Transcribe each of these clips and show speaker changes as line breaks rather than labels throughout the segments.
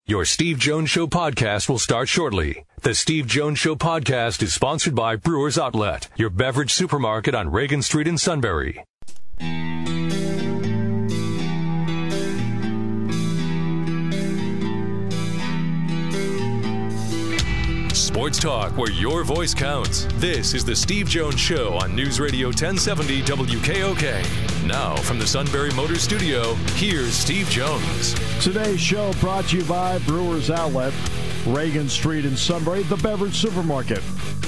Your Steve Jones Show podcast will start shortly. The Steve Jones Show podcast is sponsored by Brewers Outlet, your beverage supermarket on Reagan Street in Sunbury. Sports talk where your voice counts. This is the Steve Jones Show on News Radio 1070 WKOK. Now from the Sunbury Motors Studio, here's Steve Jones.
Today's show brought to you by Brewers Outlet, Reagan Street in Sunbury, the beverage supermarket.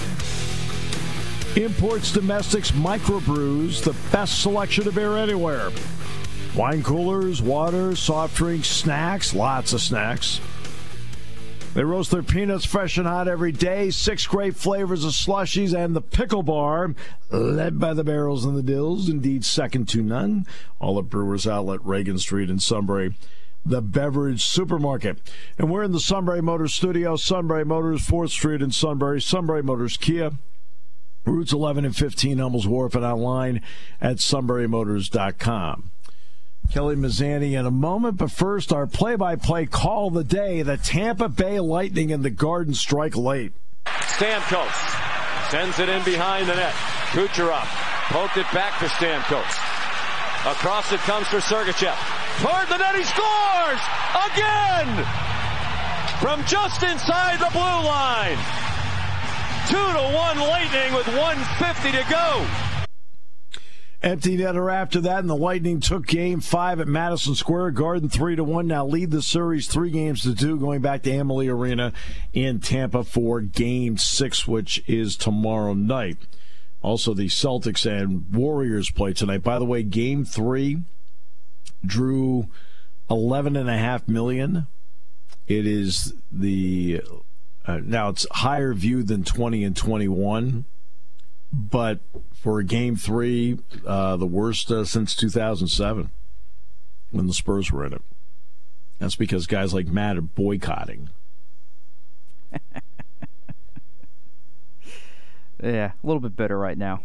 Imports, domestics, microbrews, the best selection of beer anywhere. Wine coolers, water, soft drinks, snacks, lots of snacks. They roast their peanuts fresh and hot every day. 6 great flavors of slushies and the pickle bar, led by the Barrels and the Dills, indeed second to none. All at Brewers Outlet, Reagan Street in Sunbury, the beverage supermarket. And we're in the Sunbury Motors Studio. Sunbury Motors, 4th Street in Sunbury. Sunbury Motors Kia, routes 11 and 15, Hummels Wharf, and online at sunburymotors.com. Kelly Mazzani in a moment, but first our play-by-play call of the day. The Tampa Bay Lightning and the Garden strike late.
Stamkos sends it in behind the net. Kucherov poked it back for Stamkos. Across it comes for Sergachev. Toward the net, he scores! Again! From just inside the blue line. 2-1 Lightning with 1:50 to go.
Empty netter after that, and the Lightning took Game 5 at Madison Square Garden 3-1. Now lead the series 3-2, going back to Amalie Arena in Tampa for Game 6, which is tomorrow night. Also, the Celtics and Warriors play tonight. By the way, Game 3 drew 11.5 million. It is the now it's higher viewed than 20 and 21. But for Game 3, the worst since 2007, when the Spurs were in it. That's because guys like Matt are boycotting.
Yeah, a little bit bitter right now.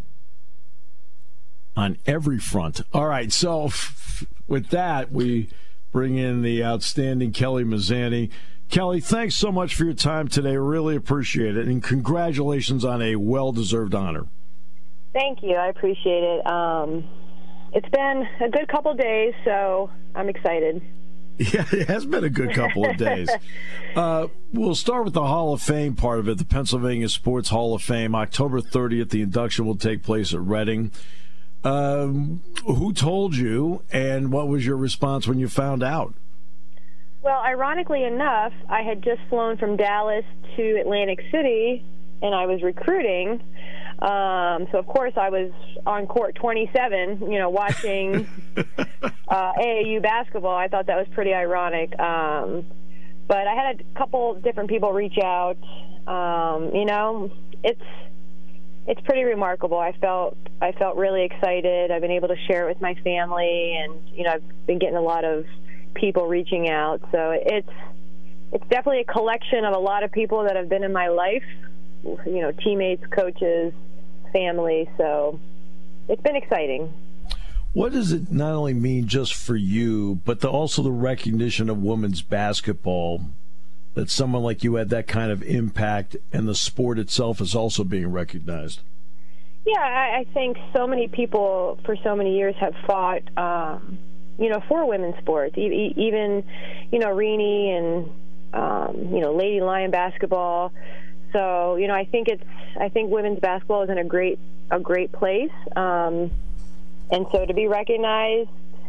On every front. All right, so with that, we bring in the outstanding Kelly Mazzani. Kelly, thanks so much for your time today. Really appreciate it. And congratulations on a well-deserved honor.
Thank you. I appreciate it. It's been a good couple of days, so I'm excited.
Yeah, it has been a good couple of days. We'll start with the Hall of Fame part of it, the Pennsylvania Sports Hall of Fame. October 30th, the induction will take place at Reading. Who told you, and what was your response when you found out?
Well, ironically enough, I had just flown from Dallas to Atlantic City, and I was recruiting. So, of course, I was on court 27, watching AAU basketball. I thought that was pretty ironic. But I had a couple different people reach out. It's pretty remarkable. I felt really excited. I've been able to share it with my family, and, I've been getting a lot of people reaching out. So it's definitely a collection of a lot of people that have been in my life, teammates, coaches, family. So it's been exciting.
What does it not only mean just for you, but also the recognition of women's basketball, that someone like you had that kind of impact, and the sport itself is also being recognized?
Yeah, I think so many people for so many years have fought for women's sports, even, Renee and, Lady Lion basketball. So, I think women's basketball is in a great place. And so to be recognized,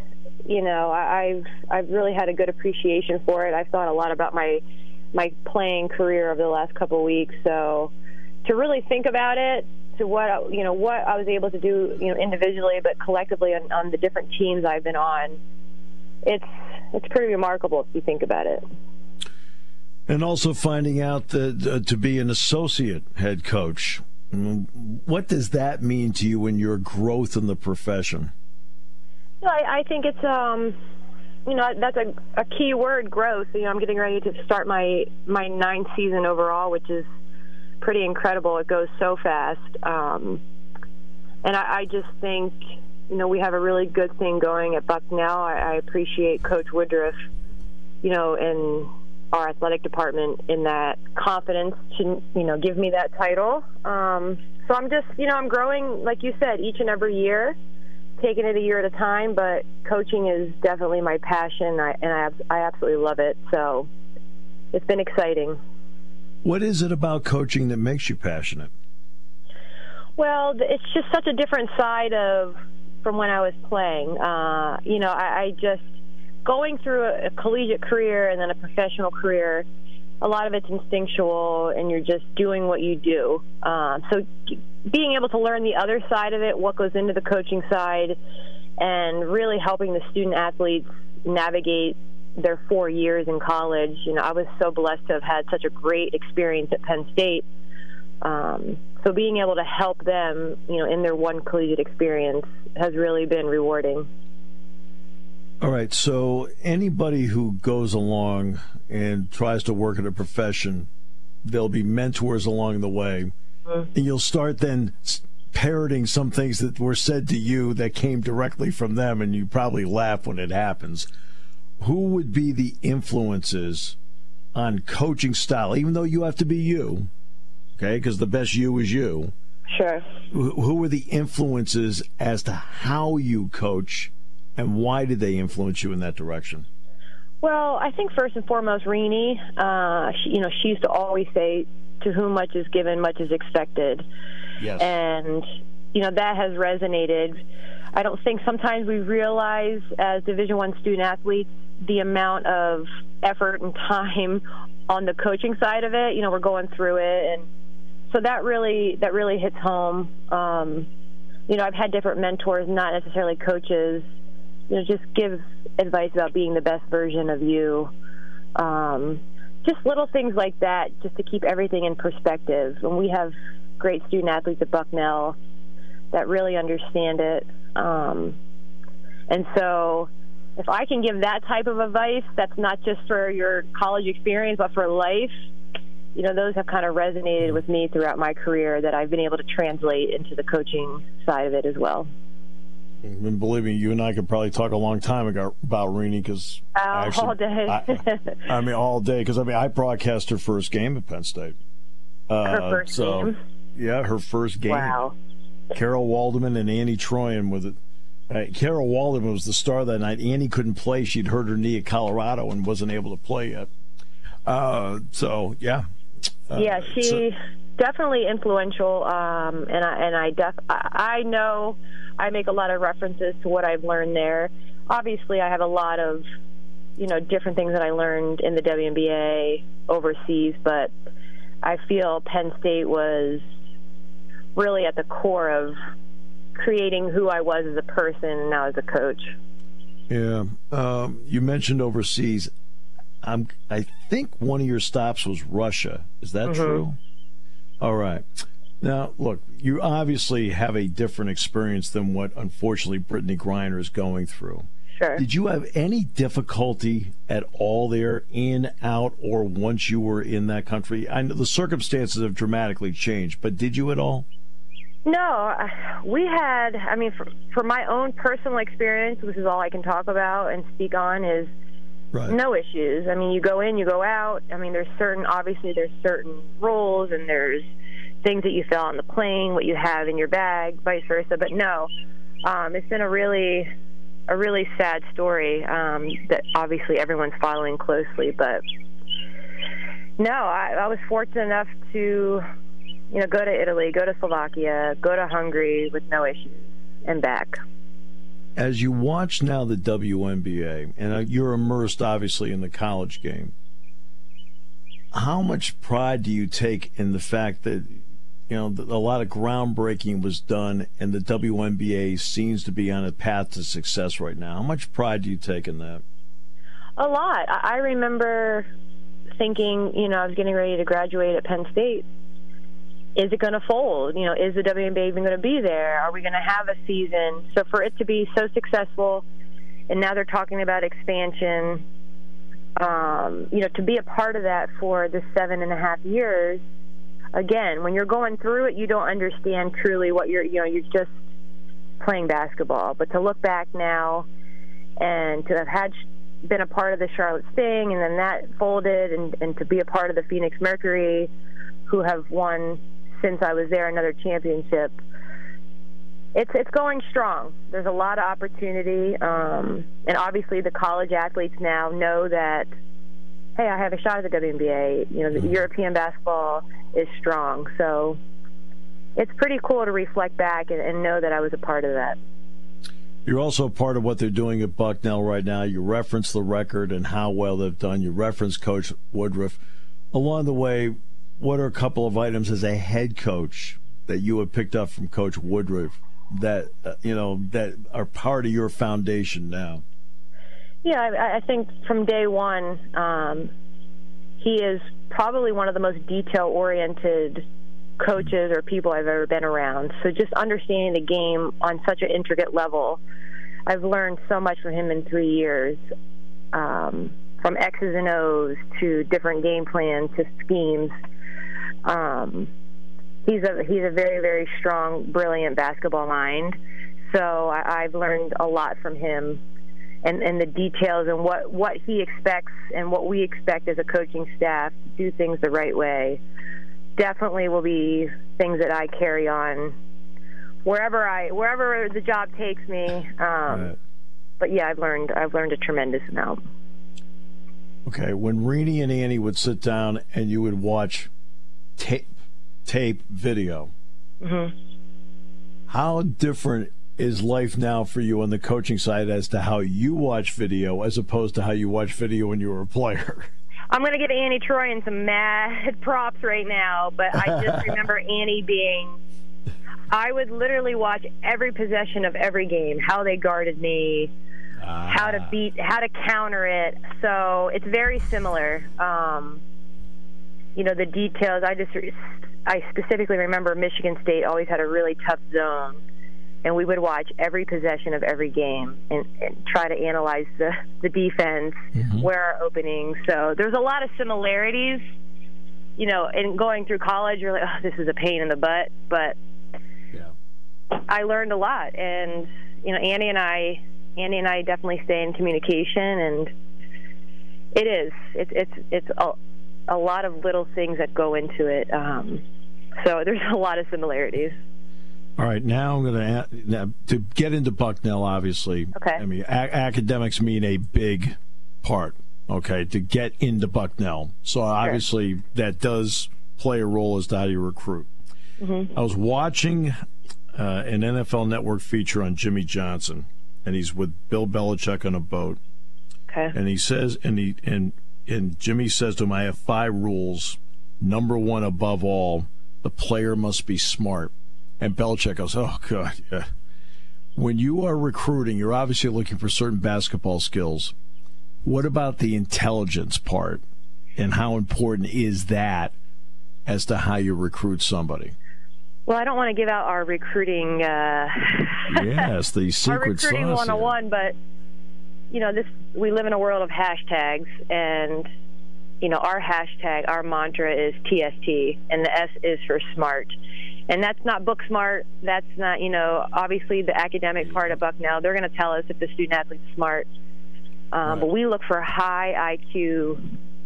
I've really had a good appreciation for it. I've thought a lot about my playing career over the last couple of weeks. So to really think about it, to what I was able to do, individually, but collectively on the different teams I've been on, it's pretty remarkable if you think about it.
And also finding out that to be an associate head coach, what does that mean to you in your growth in the profession?
I think it's that's a key word, growth. I'm getting ready to start my ninth season overall, which is pretty incredible. It goes so fast, and I just think we have a really good thing going at Bucknell. I appreciate Coach Woodruff, and our athletic department in that confidence to, give me that title. So I'm just, I'm growing, like you said, each and every year, taking it a year at a time, but coaching is definitely my passion, and I absolutely love it. So it's been exciting.
What is it about coaching that makes you passionate?
Well, it's just such a different side from when I was playing. I just, going through a collegiate career and then a professional career, a lot of it's instinctual, and you're just doing what you do. So being able to learn the other side of it, what goes into the coaching side, and really helping the student-athletes navigate their 4 years in college. I was so blessed to have had such a great experience at Penn State. So being able to help them, in their one collegiate experience has really been rewarding.
All right, so anybody who goes along and tries to work in a profession, there'll be mentors along the way, and you'll start then parroting some things that were said to you that came directly from them, and you probably laugh when it happens. Who would be the influences on coaching style, even though you have to be you, okay, because the best you is you?
Sure.
Who are the influences as to how you coach, and why did they influence you in that direction?
Well, I think first and foremost, Rini, she used to always say, to whom much is given, much is expected.
Yes.
And, that has resonated. I don't think sometimes we realize as Division I student athletes the amount of effort and time on the coaching side of it. We're going through it. And so that really hits home. I've had different mentors, not necessarily coaches, just give advice about being the best version of you. Just little things like that, just to keep everything in perspective. And we have great student athletes at Bucknell that really understand it. And so if I can give that type of advice, that's not just for your college experience, but for life, those have kind of resonated with me throughout my career, that I've been able to translate into the coaching side of it as well.
And believe me, you and I could probably talk a long time about Rini, because
all day.
all day, because I broadcast her first game at Penn State.
Her first game?
Yeah, her first game.
Wow.
Carol Waldeman and Annie Troyan with it. Carol Waldeman was the star that night. Annie couldn't play; she'd hurt her knee at Colorado and wasn't able to play yet.
Yeah, she's definitely influential, and I know I make a lot of references to what I've learned there. Obviously, I have a lot of different things that I learned in the WNBA overseas, but I feel Penn State was really at the core of creating who I was as a person and now as a coach.
Yeah, you mentioned overseas. I think one of your stops was Russia. Is that true? All right. Now, look, you obviously have a different experience than what, unfortunately, Brittany Griner is going through.
Sure.
Did you have any difficulty at all there, in, out, or once you were in that country? I know the circumstances have dramatically changed, but did you at all?
No. We had, for my own personal experience, which is all I can talk about and speak on, is right. No issues. You go in, you go out. There's certain rules, and there's things that you fill on the plane, what you have in your bag, vice versa. But no, it's been a really sad story that obviously everyone's following closely. But no, I was fortunate enough to, go to Italy, go to Slovakia, go to Hungary with no issues, and back.
As you watch now the WNBA, and you're immersed obviously in the college game, how much pride do you take in the fact that a lot of groundbreaking was done, and the WNBA seems to be on a path to success right now? How much pride do you take in that?
A lot. I remember thinking, I was getting ready to graduate at Penn State. Is it going to fold? Is the WNBA even going to be there? Are we going to have a season? So for it to be so successful, and now they're talking about expansion, to be a part of that for the 7.5 years. Again, when you're going through it, you don't understand truly what you're just playing basketball. But to look back now and to have had been a part of the Charlotte Sting, and then that folded, and to be a part of the Phoenix Mercury, who have won since I was there another championship. It's going strong. There's a lot of opportunity, and obviously the college athletes now know that, hey, I have a shot at the WNBA. You know, the European basketball is strong, so it's pretty cool to reflect back and know that I was a part of that.
You're also part of what they're doing at Bucknell right now. You reference the record and how well they've done. You reference Coach Woodruff. Along the way, what are a couple of items as a head coach that you have picked up from Coach Woodruff that that are part of your foundation now?
Yeah, I think from day one, he is probably one of the most detail-oriented coaches or people I've ever been around. So just understanding the game on such an intricate level, I've learned so much from him in 3 years, from X's and O's to different game plans to schemes. He's a very, very strong, brilliant basketball mind. So I've learned a lot from him, and the details and what he expects and what we expect as a coaching staff to do things the right way. Definitely will be things that I carry on wherever the job takes me.
Right.
But yeah, I've learned a tremendous amount.
Okay, when Renee and Annie would sit down and you would watch tape video, how different is life now for you on the coaching side as to how you watch video as opposed to how you watch video when you were a player?
I'm going to give Annie Troyan some mad props right now, but I just remember Annie I would literally watch every possession of every game, how they guarded me, how to counter it. So it's very similar. The details, I specifically remember Michigan State always had a really tough zone, and we would watch every possession of every game and try to analyze the defense, where our openings. So there's a lot of similarities. In going through college, you're like, oh, this is a pain in the butt. But I learned a lot. And, Annie and I definitely stay in communication. And it is. It's a lot of little things that go into it. So there's a lot of similarities.
All right, now I'm going to get into Bucknell, obviously.
Okay.
I mean, academics mean a big part, okay, to get into Bucknell. So obviously that does play a role as to how you recruit. I was watching an NFL Network feature on Jimmy Johnson, and he's with Bill Belichick on a boat.
Okay.
And he says, and Jimmy says to him, I have 5 rules. Number 1, above all, the player must be smart. And Belichick goes, oh, God, yeah. When you are recruiting, you're obviously looking for certain basketball skills. What about the intelligence part, and how important is that as to how you recruit somebody?
Well, I don't want to give out our recruiting
yes, the secret
our recruiting
sauce
101, but, we live in a world of hashtags, and, our hashtag, our mantra is TST, and the S is for smart. And that's not book smart. That's not, obviously the academic part of Bucknell. They're going to tell us if the student athlete's smart. Right. But we look for high IQ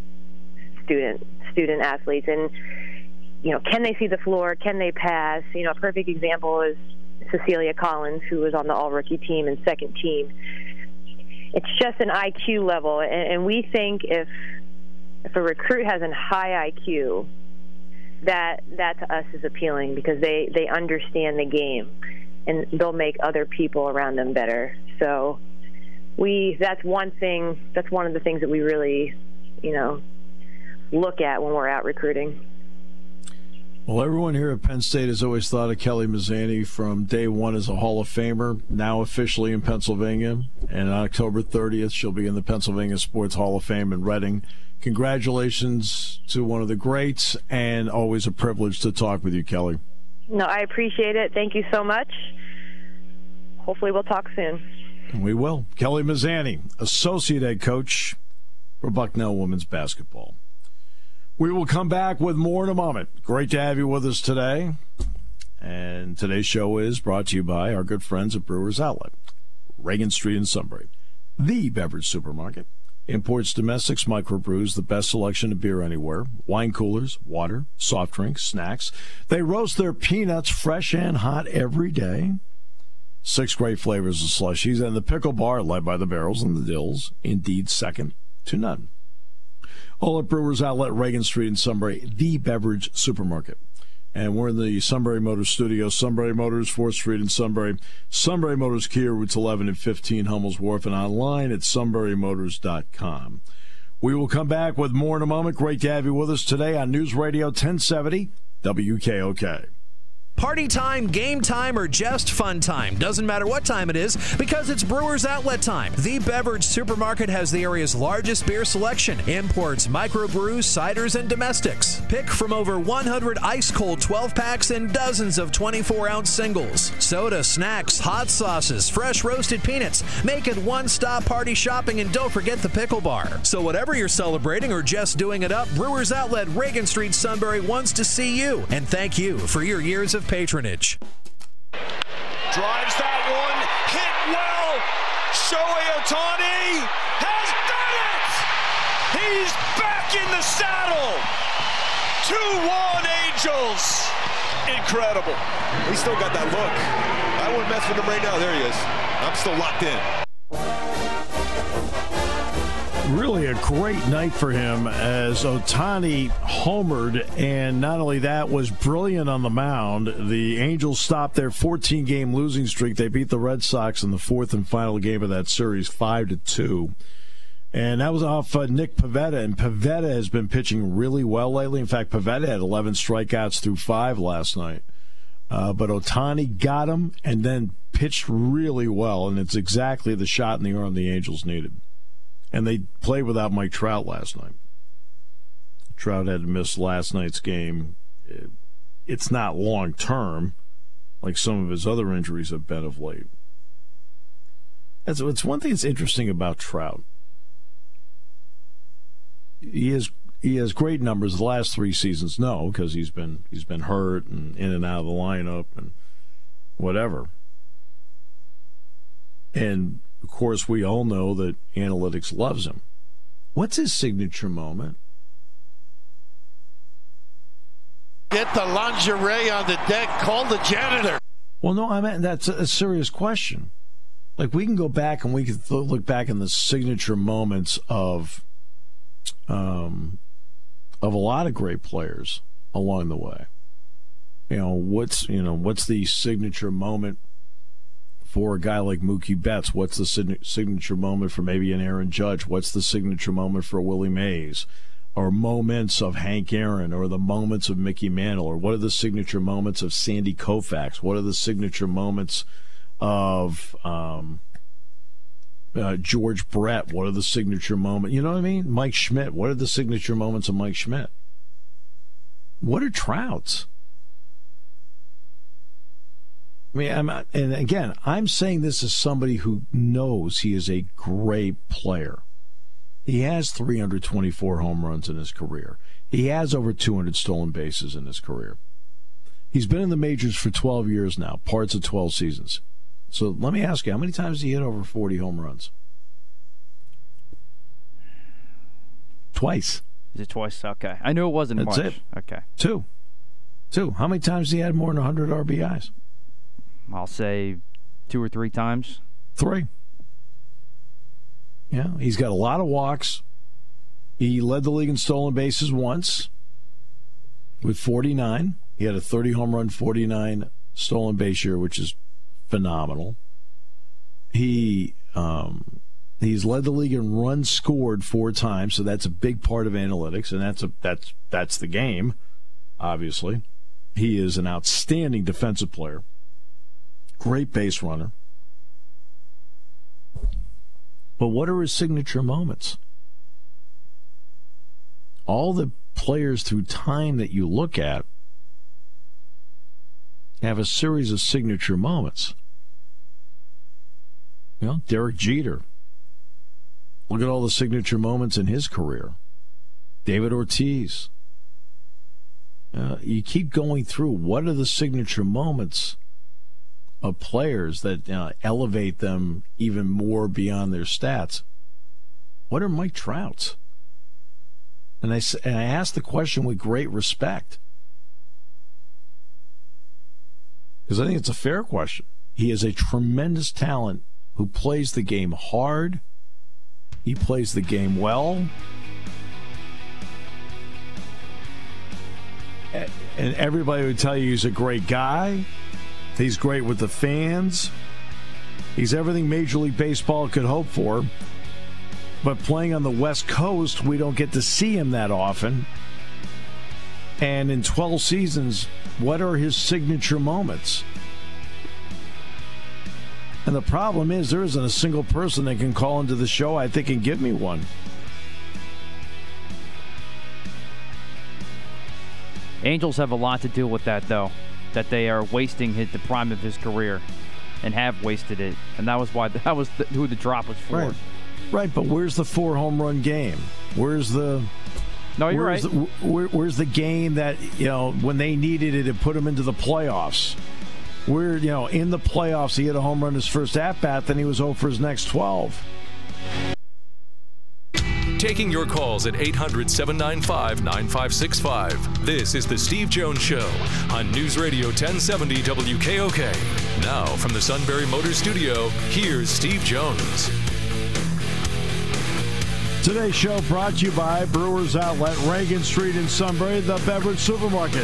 student athletes. And, can they see the floor? Can they pass? A perfect example is Cecilia Collins, who was on the all-rookie team and second team. It's just an IQ level. And we think if a recruit has a high IQ, that to us is appealing because they understand the game and they'll make other people around them better. So that's one of the things that we really, look at when we're out recruiting.
Well, everyone here at Penn State has always thought of Kelly Mazzani from day one as a Hall of Famer, now officially in Pennsylvania. And on October 30th, she'll be in the Pennsylvania Sports Hall of Fame in Reading. Congratulations to one of the greats, and always a privilege to talk with you, Kelly.
No, I appreciate it. Thank you so much. Hopefully we'll talk soon.
We will. Kelly Mazzani, Associate Head Coach for Bucknell Women's Basketball. We will come back with more in a moment. Great to have you with us today. And today's show is brought to you by our good friends at Brewers Outlet, Reagan Street in Sunbury, the beverage supermarket, Imports Domestics Microbrews, the best selection of beer anywhere. Wine coolers, water, soft drinks, snacks. They roast their peanuts fresh and hot every day. 6 great flavors of slushies, and the pickle bar, led by the Barrels and the Dills, indeed second to none. All at Brewers Outlet, Reagan Street in Sunbury, the beverage supermarket. And we're in the Sunbury Motors studio. Sunbury Motors, 4th Street in Sunbury. Sunbury Motors Kia, routes 11 and 15, Hummel's Wharf, and online at sunburymotors.com. We will come back with more in a moment. Great to have you with us today on News Radio 1070 WKOK.
Party time, game time, or just fun time. Doesn't matter what time it is because it's Brewers Outlet time. The beverage supermarket has the area's largest beer selection. Imports, microbrews, ciders, and domestics. Pick from over 100 ice-cold 12-packs and dozens of 24-ounce singles. Soda, snacks, hot sauces, fresh roasted peanuts. Make it one-stop party shopping, and don't forget the pickle bar. So whatever you're celebrating or just doing it up, Brewers Outlet, Reagan Street, Sunbury wants to see you. And thank you for your years of patronage.
Drives that one, hit well. Shohei Ohtani has done it! He's back in the saddle. 2-1 Angels. Incredible.
He still got that look. I wouldn't mess with him right now. There he is. I'm still locked in.
Really a great night for him as Ohtani homered, and not only that, was brilliant on the mound. The Angels stopped their 14-game losing streak. They beat the Red Sox in the 4th and final game of that series, 5-2. And that was off Nick Pivetta, and Pivetta has been pitching really well lately. In fact, Pivetta had 11 strikeouts through 5 last night. But Ohtani got him and then pitched really well, and it's exactly the shot in the arm the Angels needed. And they played without Mike Trout last night. Trout had to miss last night's game. It's not long-term, like some of his other injuries have been of late. It's one thing that's interesting about Trout. He has great numbers the last 3 seasons. No, because he's been hurt and in and out of the lineup and whatever. And of course, we all know that analytics loves him. What's his signature moment?
Get the lingerie on the deck. Call the janitor.
Well, no, I mean, that's a serious question. Like, we can go back and we can look back in the signature moments of a lot of great players along the way. What's the signature moment for a guy like Mookie Betts? What's the signature moment for maybe an Aaron Judge? What's the signature moment for Willie Mays? Or moments of Hank Aaron, or the moments of Mickey Mantle? Or what are the signature moments of Sandy Koufax? What are the signature moments of George Brett? What are the signature moments? You know what I mean? Mike Schmidt. What are the signature moments of Mike Schmidt? What are Trout's? I mean, and again, I'm saying this as somebody who knows he is a great player. He has 324 home runs in his career. He has over 200 stolen bases in his career. He's been in the majors for 12 years now, parts of 12 seasons. So let me ask you, how many times did he hit over 40 home runs? Twice.
Is it twice? Okay. I knew it wasn't
That's
much.
it.
Okay.
Two. How many times did he had more than 100 RBIs?
I'll say 2 or 3 times.
3. Yeah, he's got a lot of walks. He led the league in stolen bases once with 49. He had a 30 home run, 49 stolen base year, which is phenomenal. He's led the league in runs scored 4 times, so that's a big part of analytics, and that's the game. Obviously, he is an outstanding defensive player, great base runner. But what are his signature moments? All the players through time that you look at have a series of signature moments. Derek Jeter. Look at all the signature moments in his career. David Ortiz. You keep going through. What are the signature moments of players that elevate them even more beyond their stats? what are Mike Trout's? And I asked the question with great respect. Because I think it's a fair question. He is a tremendous talent who plays the game hard. He plays the game well. And everybody would tell you he's a great guy. He's great with the fans. He's everything Major League Baseball could hope for. But playing on the West Coast, we don't get to see him that often. And in 12 seasons, what are his signature moments? And the problem is there isn't a single person that can call into the show, I think, and give me one.
Angels have a lot to do with that, though, that they are wasting the prime of his career and have wasted it. And that was who the drop was for.
Right, but where's the 4 home run game? Where's the...
No, you're right.
Where's the game that, when they needed it, it put them into the playoffs? Where, in the playoffs, he hit a home run his first at-bat, then he was 0 for his next 12.
Taking your calls at 800-795-9565. This is the Steve Jones Show on News Radio 1070 WKOK. Now, from the Sunbury Motors Studio, here's Steve Jones.
Today's show brought to you by Brewers Outlet, Reagan Street in Sunbury, the beverage supermarket.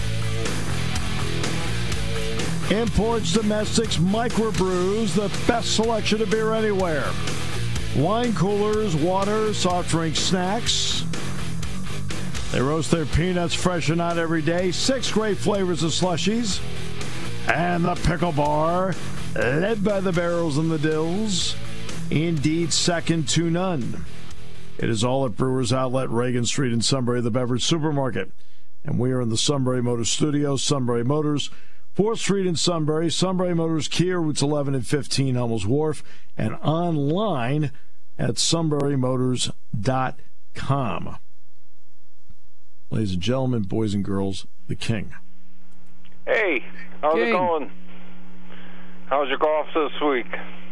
Imports, domestics, microbrews, the best selection of beer anywhere. Wine coolers, water, soft drink, snacks. They roast their peanuts fresh and out every day. 6 great flavors of slushies. And the pickle bar, led by the barrels and the dills. Indeed, second to none. It is all at Brewers Outlet, Reagan Street in Sunbury, the beverage supermarket. And we are in the Sunbury Motors Studio. Sunbury Motors, 4th Street in Sunbury. Sunbury Motors, Kia, routes 11 and 15, Hummels Wharf. And online at sunburymotors.com. Ladies and gentlemen, boys and girls, the King.
Hey, how's it going? How's your golf this week?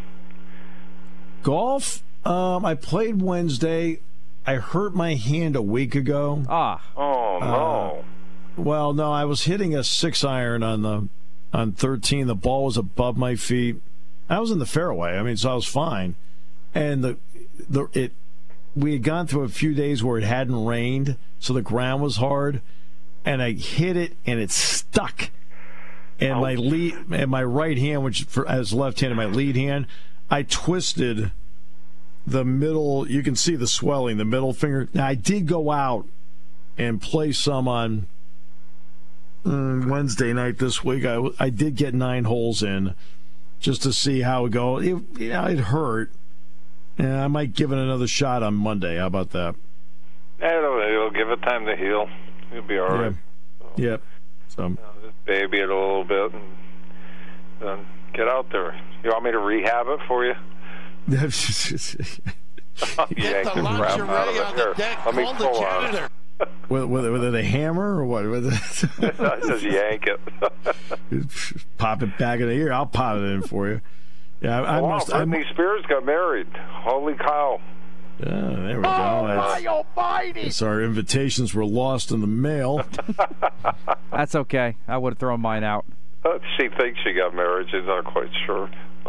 Golf? I played Wednesday. I hurt my hand a week ago.
Oh,
no.
Well, no, I was hitting a 6-iron on 13. The ball was above my feet. I was in the fairway. So I was fine. And we had gone through a few days where it hadn't rained, so the ground was hard. And I hit it, and it stuck. And my right hand, which as left-handed, my lead hand, I twisted the middle. You can see the swelling, the middle finger. Now, I did go out and play some on Wednesday night this week. I did get 9 holes in just to see how it goes. It hurt. And I might give it another shot on Monday. How about that?
It'll give it time to heal. You'll be all right.
Yep. So
just baby it a little bit and get out there. You want me to rehab it for you?
Get the lingerie on the deck. Call the janitor.
With a hammer or what?
Just yank it.
Pop it back in the ear. I'll pop it in for you. Yeah,
Britney Spears got married. Holy cow.
Yeah, there we go.
Almighty!
Our invitations were lost in the mail.
That's okay. I would have thrown mine out.
She thinks she got married. She's not quite sure.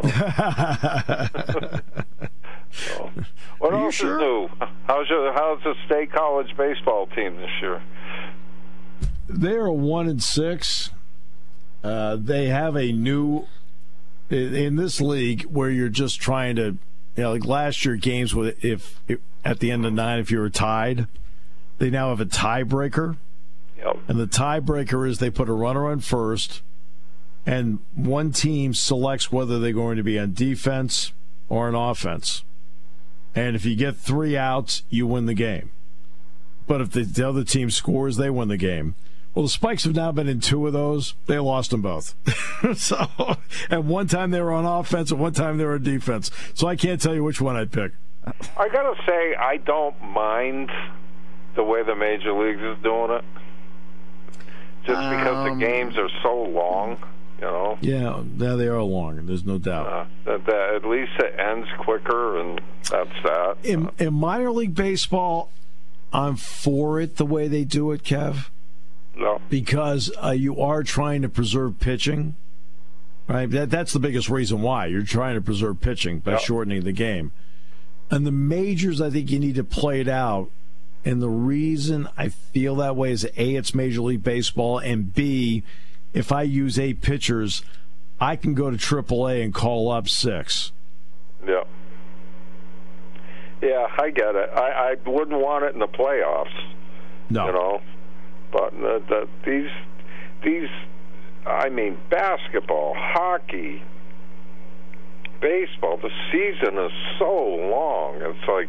What else is new? How's the State College baseball team this year?
They are 1-6. They have a new in this league where you're just trying to, like last year games with if at the end of 9 if you were tied, they now have a tiebreaker.
Yep.
And the tiebreaker is they put a runner on first, and one team selects whether they're going to be on defense or on offense. And if you get 3 outs, you win the game. But if the other team scores, they win the game. Well, the Spikes have now been in 2 of those. They lost them both. And one time they were on offense, and one time they were on defense. So I can't tell you which one I'd pick.
I got to say, I don't mind the way the Major Leagues is doing it. Just because the games are so long. You know.
Yeah, they are long. There's no doubt.
That at least it ends quicker, and that's that.
In minor league baseball, I'm for it the way they do it, Kev.
No.
Because you are trying to preserve pitching, right? That's the biggest reason why. You're trying to preserve pitching by shortening the game. And the majors, I think you need to play it out. And the reason I feel that way is, A, it's Major League Baseball, and B, if I use 8 pitchers, I can go to AAA and call up 6.
Yeah. Yeah, I get it. I wouldn't want it in the playoffs.
No.
You know? But these, I mean, basketball, hockey, baseball, the season is so long. It's like,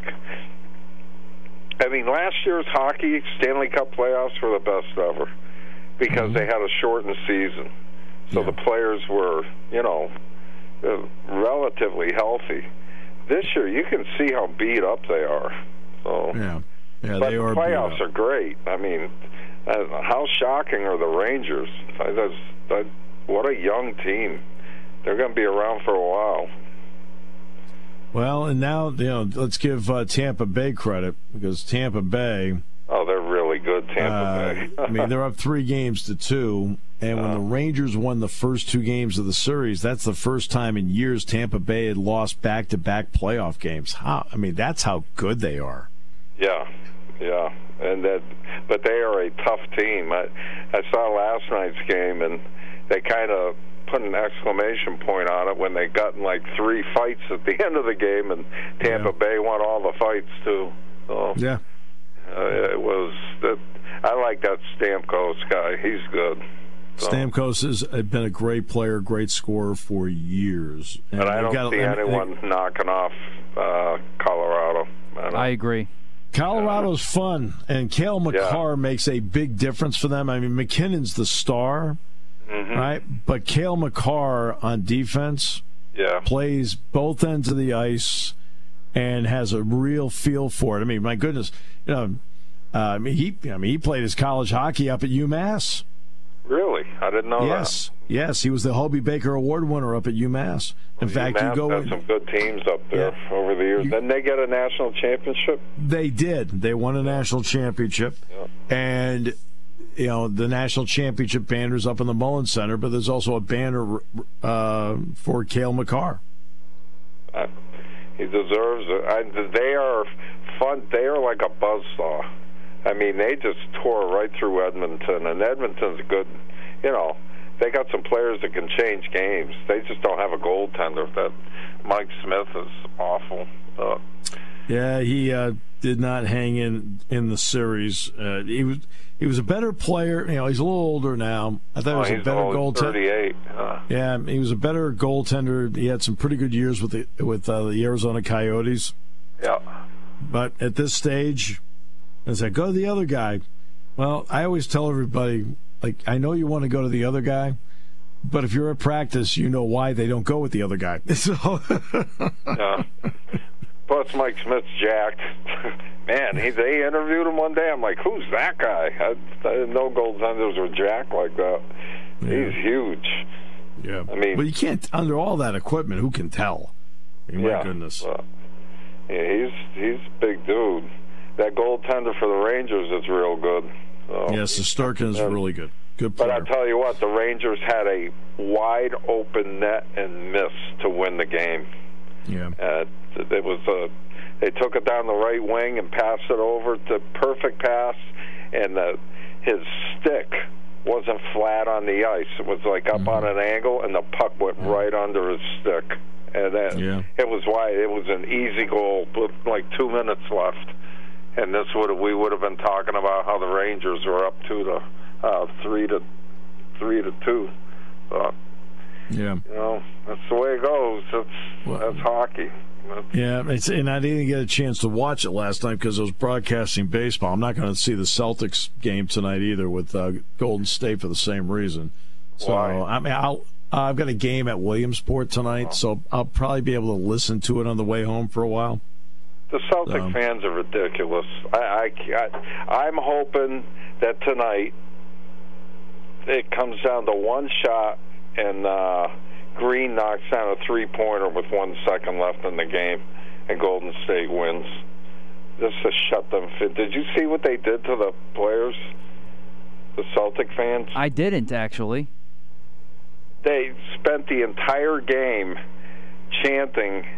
I mean, last year's hockey Stanley Cup playoffs were the best ever because they had a shortened season. So the players were, you know, relatively healthy. This year, you can see how beat up they are. So,
but
they are. The playoffs are great. I mean, how shocking are the Rangers? What a young team. They're going to be around for a while.
Well, and now, you know, let's give Tampa Bay credit, because Tampa Bay...
Oh, they're really good, Tampa Bay.
I mean, they're up 3-2, and when the Rangers won the first 2 games of the series, that's the first time in years Tampa Bay had lost back-to-back playoff games. That's how good they are.
Yeah, but they are a tough team. I saw last night's game, and they kind of put an exclamation point on it when they got in like 3 fights at the end of the game, and Tampa Bay won all the fights too. So, it was that. I like that Stamkos guy. He's good. So.
Stamkos has been a great player, great scorer for years. And
but I don't see anyone knocking off Colorado.
I agree.
Colorado's fun, and Cale Makar makes a big difference for them. I mean, McKinnon's the star, right? But Cale Makar on defense plays both ends of the ice and has a real feel for it. I mean, my goodness, you know, he played his college hockey up at UMass.
Really? I didn't know that.
Yes, he was the Hobie Baker Award winner up at UMass. In fact,
UMass had some good teams up there over the years. Didn't they get a national championship?
They did. They won a national championship. Yeah. And, you know, the national championship banner's up in the Mullins Center, but there's also a banner for Cale Makar.
He deserves it. They are fun. They are like a buzzsaw. I mean, they just tore right through Edmonton, and Edmonton's good. You know, they got some players that can change games. They just don't have a goaltender. That Mike Smith is awful.
Yeah, he did not hang in the series. He was a better player. You know, he's a little older now. I thought he was a better goaltender.
38.
Yeah, he was a better goaltender. He had some pretty good years with the Arizona Coyotes.
Yeah.
But at this stage, as I go to the other guy, well, I always tell everybody, like, I know you want to go to the other guy, but if you're at practice, you know why they don't go with the other guy. So.
Yeah. Plus, Mike Smith's jacked. Man, they interviewed him one day. I'm like, who's that guy? I didn't know goaltenders were jacked like that. Yeah. He's huge.
Yeah. I mean, well, you can't, under all that equipment, who can tell? I mean, my goodness.
Yeah, he's a big dude. That goaltender for the Rangers is real good. So.
Yes, Shesterkin is really good. Good player.
But I tell you what, the Rangers had a wide open net and missed to win the game.
Yeah.
It was they took it down the right wing and passed it over to perfect pass, and his stick wasn't flat on the ice. It was like up on an angle, and the puck went right under his stick. And it was wide. It was an easy goal with like 2 minutes left. And we would have been talking about how the Rangers were up 3-2.
Yeah,
you know, that's the way it goes. That's hockey.
And I didn't get a chance to watch it last night because I was broadcasting baseball. I'm not going to see the Celtics game tonight either with Golden State for the same reason. So
why?
I mean, I've got a game at Williamsport tonight, so I'll probably be able to listen to it on the way home for a while.
The Celtic fans are ridiculous. I'm hoping that tonight it comes down to one shot and Green knocks down a three-pointer with 1 second left in the game, and Golden State wins. Just to shut them. Did you see what they did to the players, the Celtic fans?
I didn't, actually.
They spent the entire game chanting,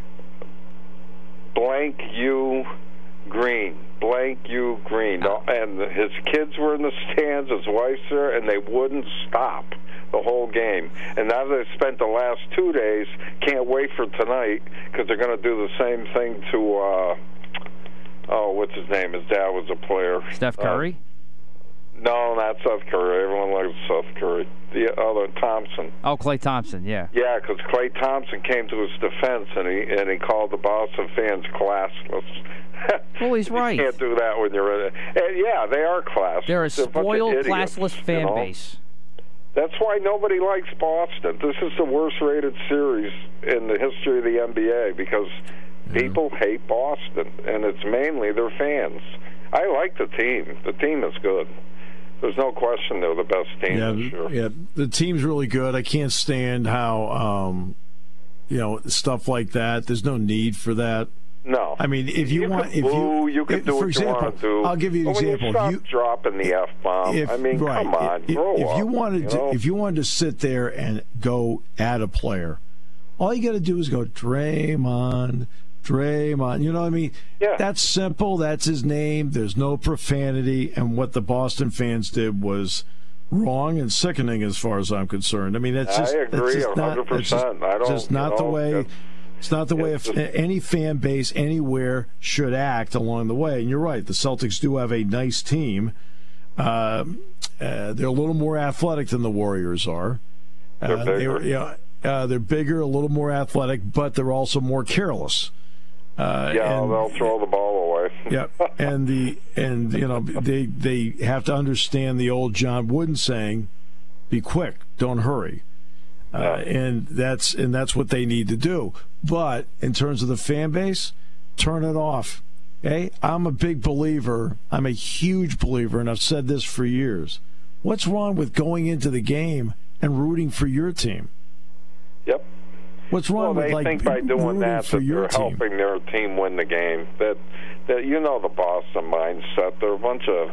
blank you Green, blank you Green. And his kids were in the stands, his wife's there, and they wouldn't stop the whole game. And now they've spent the last 2 days, can't wait for tonight, because they're going to do the same thing to, what's his name? His dad was a player.
Steph Curry?
No, not Steph Curry. Everyone likes Steph Curry. The other, Thompson.
Oh, Klay Thompson, yeah.
Yeah, because Klay Thompson came to his defense, and he called the Boston fans classless.
Well, he's right.
You can't do that when you're in it. And yeah, they are classless.
They're a spoiled, classless fan base.
That's why nobody likes Boston. This is the worst-rated series in the history of the NBA because people hate Boston, and it's mainly their fans. I like the team. The team is good. There's no question they're the best team.
Yeah,
sure.
Yeah, the team's really good. I can't stand how, stuff like that. There's no need for that.
No.
I mean, if you want,
you can do what you want to do.
I'll give you an example.
When you stop dropping the F-bomb, I mean, come on, grow up.
If you wanted to sit there and go at a player, all you got to do is go Draymond. You know what I mean?
Yeah.
That's simple. That's his name. There's no profanity. And what the Boston fans did was wrong and sickening, as far as I'm concerned. I mean, that's just.
I agree 100%. I don't.
Just not the way. It's not the way any fan base anywhere should act along the way. And you're right. The Celtics do have a nice team. They're a little more athletic than the Warriors are.
They're bigger.
They're bigger, a little more athletic, but they're also more careless.
They'll throw the ball away.
Yeah, and they have to understand the old John Wooden saying, "Be quick, don't hurry." And that's what they need to do. But in terms of the fan base, turn it off. Okay? I'm a big believer. I'm a huge believer, and I've said this for years. What's wrong with going into the game and rooting for your team?
Yep.
What's wrong with
they think by doing that they're helping their team win the game. That the Boston mindset. They're a bunch of,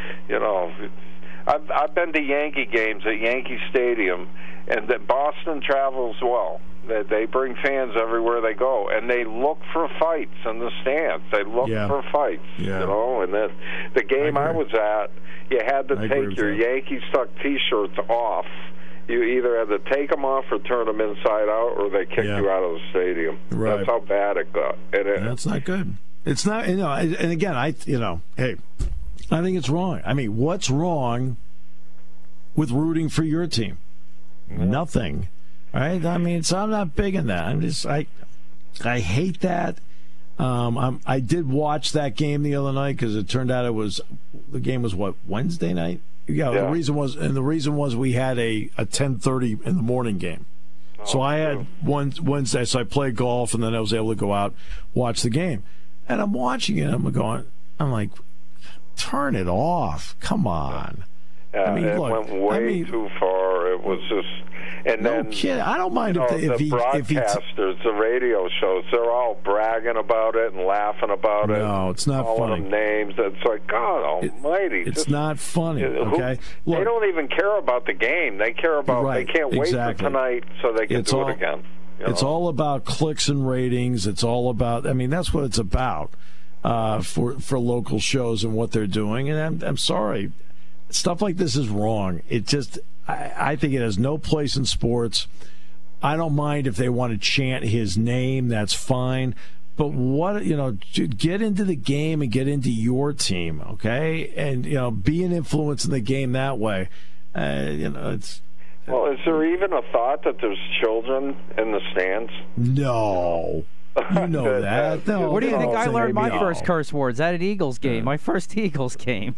I've been to Yankee games at Yankee Stadium, and that Boston travels well. They bring fans everywhere they go, and they look for fights in the stands. They look for fights, And then the game I was at, you had to take your Yankee-stuck T-shirts off. You either had to take them off or turn them inside out, or they kicked you out of the stadium.
Right.
That's how bad it got.
That's not good. It's not, and again, hey, I think it's wrong. I mean, what's wrong with rooting for your team? Nothing. Right? I mean, I'm not big in that. I hate that. I did watch that game the other night because it turned out the game was Wednesday night? Yeah, the reason was we had a 10:30 in the morning game. So I had Wednesday, so I played golf, and then I was able to go out, watch the game. And I'm watching it, I'm like, turn it off. Come on.
It went way too far. It was just... And
no kidding. I don't mind
the broadcasters, the radio shows, they're all bragging about it and laughing about it.
No, it's not
calling
funny.
Them names. It's like, God almighty.
It's not funny, okay?
Look, they don't even care about the game. They care about, they can't wait for tonight so they can do it again.
It's all about clicks and ratings. It's all about, that's what it's about for local shows and what they're doing. And I'm sorry. Stuff like this is wrong. It just... I think it has no place in sports. I don't mind if they want to chant his name. That's fine. But get into the game and get into your team, okay? And, be an influence in the game that way. It's...
Well, is there even a thought that there's children in the stands?
No. You know that. No,
what do you think I learned my first curse words at an Eagles game? My first Eagles game.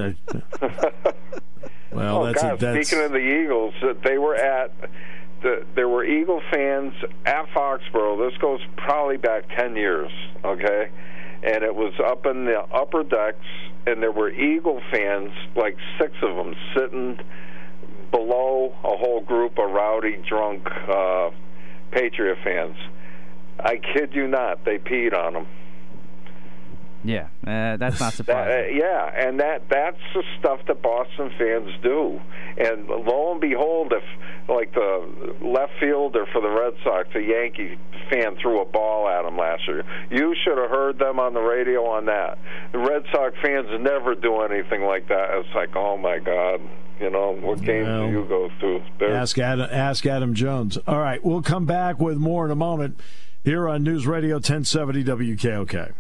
Well,
speaking of the Eagles, there were Eagle fans at Foxborough. This goes probably back 10 years, okay? And it was up in the upper decks, and there were Eagle fans, like 6 of them, sitting below a whole group of rowdy, drunk Patriot fans. I kid you not, they peed on them.
Yeah, that's not surprising.
And that's the stuff that Boston fans do. And lo and behold, if like the left fielder for the Red Sox, a Yankee fan threw a ball at him last year, you should have heard them on the radio on that. The Red Sox fans never do anything like that. It's like, oh my God, what games do you go to?
Ask Adam Jones. All right, we'll come back with more in a moment here on News Radio 1070 WKOK.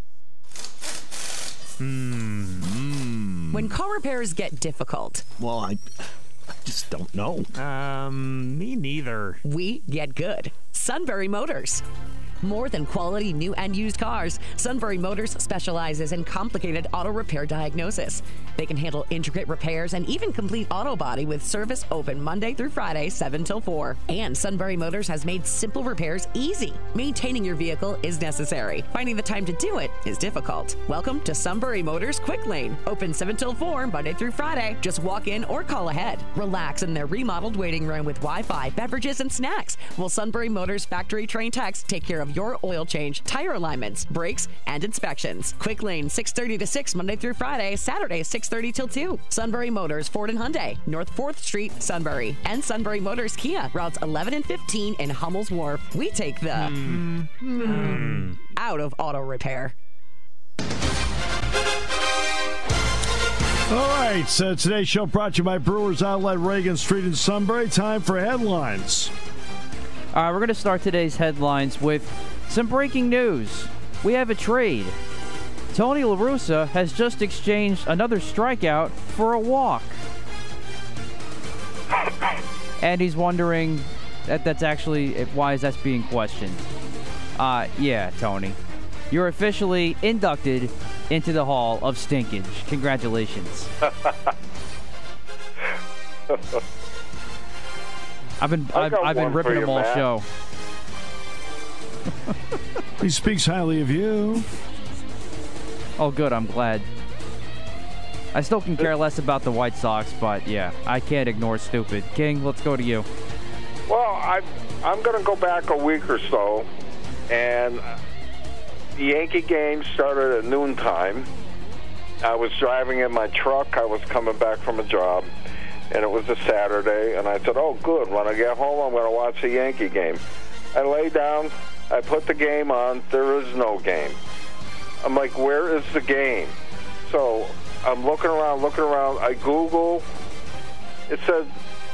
When car repairs get difficult.
Well, I just don't know. Me neither.
We get good. Sunbury Motors. More than quality new and used cars, Sunbury Motors specializes in complicated auto repair diagnosis. They can handle intricate repairs and even complete auto body with service open Monday through Friday, 7 till 4. And Sunbury Motors has made simple repairs easy. Maintaining your vehicle is necessary. Finding the time to do it is difficult. Welcome to Sunbury Motors Quick Lane. Open 7 till 4, Monday through Friday. Just walk in or call ahead. Relax in their remodeled waiting room with Wi-Fi, beverages, and snacks. While Sunbury Motors factory trained techs take care of your oil change, tire alignments, brakes, and inspections. Quick Lane, 6:30 to 6, Monday through Friday, Saturday, 6:30 till 2. Sunbury Motors, Ford and Hyundai, North 4th Street, Sunbury. And Sunbury Motors Kia, routes 11 and 15 in Hummel's Wharf. We take the out of auto repair.
All right, so today's show brought to you by Brewers Outlet, Reagan Street in Sunbury. Time for headlines.
All right, we're going to start today's headlines with some breaking news. We have a trade. Tony La Russa has just exchanged another strikeout for a walk. And he's wondering that's actually, why is that being questioned? Yeah, Tony. You're officially inducted into the Hall of Stinkage. Congratulations. I've been ripping him all show.
He speaks highly of you.
Oh, good. I'm glad. I still can care less about the White Sox, but yeah, I can't ignore stupid. King, let's go to you.
Well, I'm going to go back a week or so, and the Yankee game started at noontime. I was driving in my truck. I was coming back from a job, and it was a Saturday, and I said, oh, good. When I get home, I'm going to watch the Yankee game. I lay down. I put the game on. There is no game. I'm like, where is the game? So I'm looking around. I Google. It said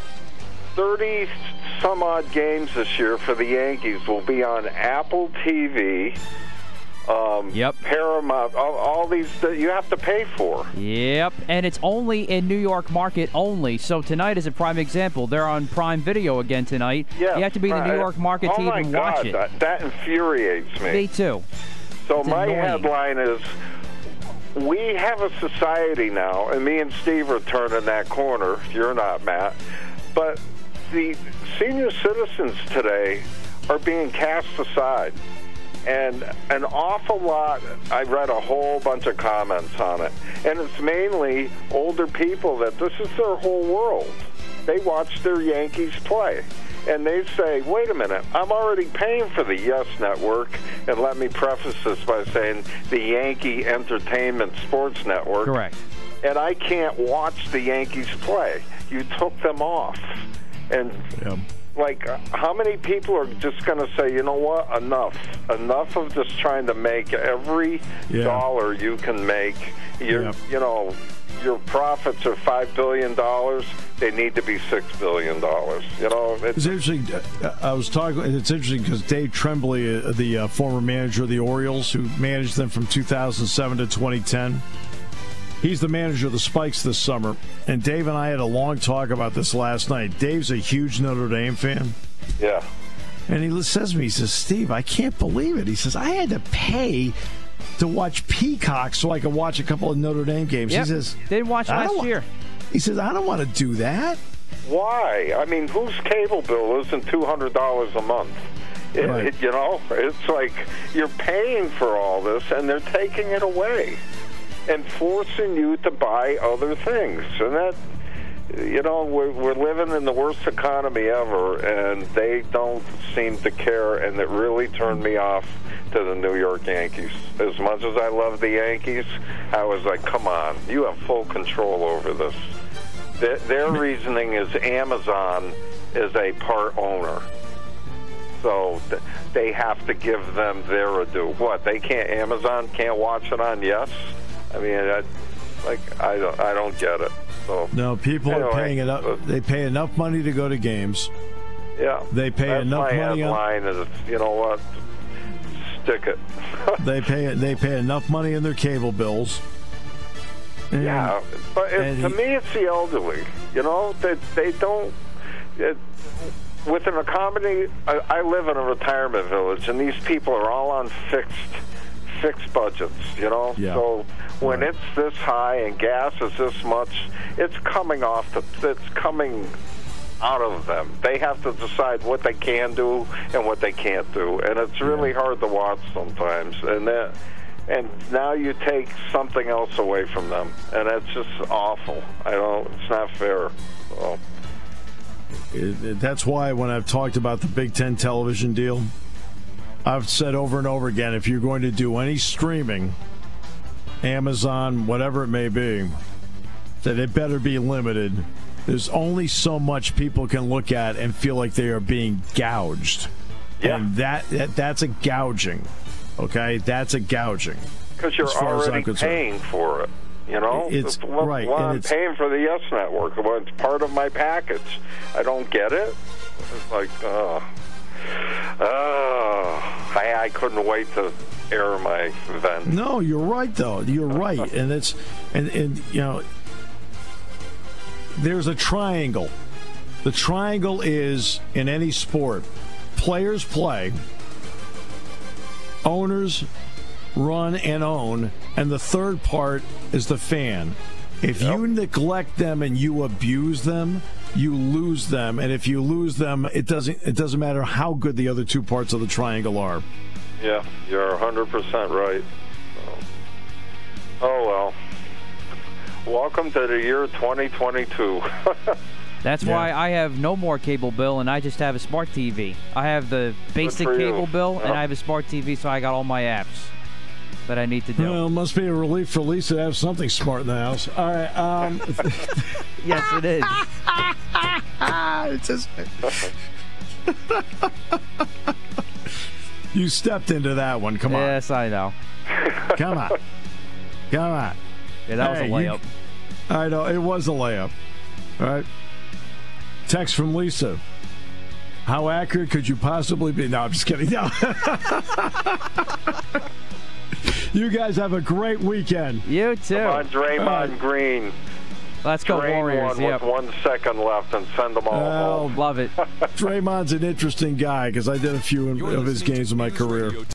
30-some-odd games this year for the Yankees will be on Apple TV, Paramount, all these that you have to pay for.
Yep, and it's only in New York market only. So tonight is a prime example. They're on Prime Video again tonight.
Yeah,
you have to be in the New York market to even watch it.
That infuriates me.
Me too.
So my headline is, we have a society now, and me and Steve are turning that corner. You're not, Matt. But the senior citizens today are being cast aside. And an awful lot, I read a whole bunch of comments on it. And it's mainly older people that this is their whole world. They watch their Yankees play. And they say, wait a minute, I'm already paying for the Yes Network. And let me preface this by saying the Yankee Entertainment Sports Network.
Correct.
And I can't watch the Yankees play. You took them off. And, how many people are just going to say, you know what, enough of just trying to make every dollar you can make. You know, your profits are $5 billion. They need to be $6 billion. You know,
it's interesting. I was talking. It's interesting because Dave Tremblay, the former manager of the Orioles, who managed them from 2007 to 2010, he's the manager of the Spikes this summer. And Dave and I had a long talk about this last night. Dave's a huge Notre Dame fan.
Yeah.
And he says to me, he says, Steve, I can't believe it. He says, I had to pay to watch Peacock so I could watch a couple of Notre Dame games.
Yep.
He says,
didn't watch last year.
He says, I don't want to do that.
Why? I mean, whose cable bill isn't $200 a month?
Right.
You know, it's like you're paying for all this, and they're taking it away and forcing you to buy other things. And we're living in the worst economy ever, and they don't seem to care, and it really turned me off to the New York Yankees. As much as I love the Yankees, I was like, come on, you have full control over this. Their reasoning is Amazon is a part owner. So they have to give them their due. What, Amazon can't watch it on Yes? I mean, I don't get it. So
no, people are paying enough. They pay enough money to go to games.
Yeah,
they pay enough money.
Line is, you know what? Stick it.
They pay enough money in their cable bills. And,
yeah, but to me, it's the elderly. They don't. With an economy, I live in a retirement village, and these people are all on fixed budgets. Yeah. So when it's this high and gas is this much, it's coming out of them. They have to decide what they can do and what they can't do, and it's really hard to watch sometimes. And now you take something else away from them, and it's just awful. It's not fair. So.
That's why when I've talked about the Big Ten television deal, I've said over and over again, if you're going to do any streaming, Amazon, whatever it may be, that it better be limited. There's only so much people can look at and feel like they are being gouged. Yeah. And that's a gouging. Okay? That's a gouging.
Because you're already paying for it.
It's right.
I'm paying for the Yes Network. Well, it's part of my package. I don't get it. It's like, I couldn't wait to air my event.
No, you're right, though. You're right. And it's, and there's a triangle. The triangle is, in any sport, players play, owners run and own, and the third part is the fan. If you neglect them and you abuse them, you lose them, and if you lose them, it doesn't matter how good the other two parts of the triangle are.
Yeah, you're 100% right. Oh well. Welcome to the year 2022.
That's why I have no more cable bill, and I just have a smart TV. I have the basic cable bill, and I have a smart TV, so I got all my apps that I need to do.
Well, it must be a relief for Lisa to have something smart in the house. All right.
Yes, it is.
It's just... You stepped into that one. Come on.
Yes, I know.
Come on.
Yeah, that was a layup.
I know. It was a layup. All right. Text from Lisa. How accurate could you possibly be? No, I'm just kidding. No. You guys have a great weekend.
You too.
Come on, Draymond Green.
Let's go, Warriors.
With 1 second left and send them all home.
Love it.
Draymond's an interesting guy because I did a few of his games in my career.